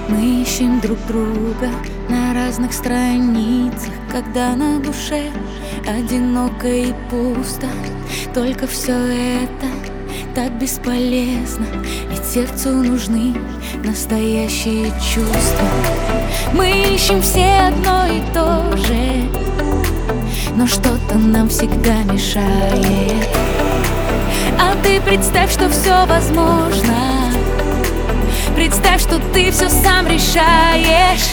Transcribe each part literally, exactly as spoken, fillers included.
Мы ищем друг друга на разных страницах, когда на душе одиноко и пусто. Только все это так бесполезно, ведь сердцу нужны настоящие чувства. Мы ищем все одно и то же, но что-то нам всегда мешает. А ты представь, что все возможно. Представь, что ты все сам решаешь.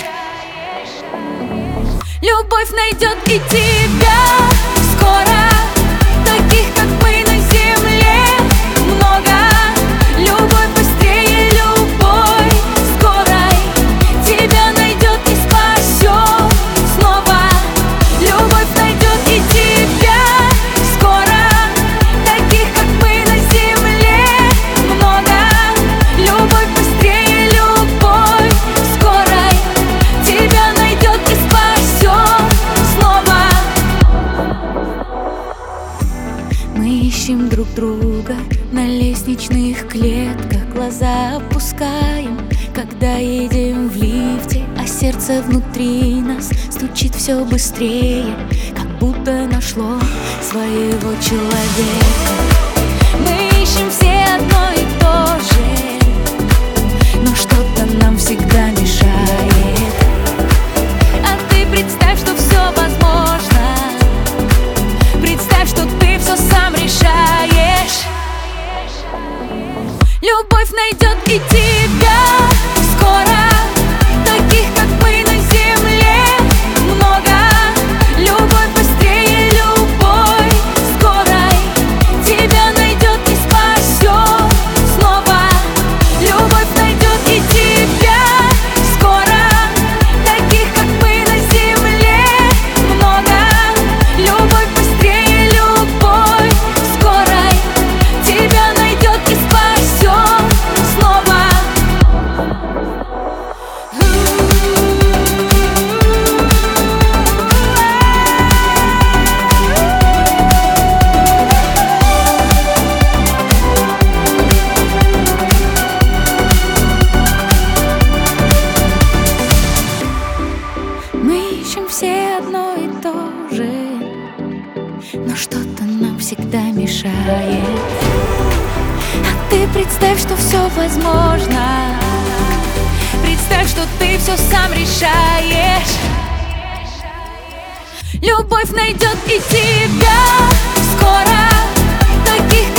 Любовь найдет и тебя скоро. Таких, как мы, на земле много. Любовь быстрее любой скорой. Тебя найдет и спасет снова. Любовь найдет и тебя скоро. Таких, как мы, на земле много. Любовь быстрее любой скорой. Тебя найдет и спасет снова. Мы ищем друг друга на лестничных клетках, глаза опускаем, когда едем в лифте, а сердце внутри нас стучит все быстрее, как будто нашло своего человека. Мы ищем все одно и то же, но что-то нам всегда мешает. А ты представь, что все возможно. Представь, что ты все сам решаешь. Любовь найдет и тебя скоро. Таких, как мы, на земле много. Любовь быстрее любой скорой. Тебя найдет и спасет снова. Любовь найдет и тебя скоро. Таких, как мы, на земле много. Любовь быстрее любой скорой. Тебя найдет и спасет снова. Мы ищем все одно и то же, но что-то нам всегда мешает. А ты представь, что все возможно. Представь, что ты все сам решаешь. Любовь найдет и тебя скоро. Таких,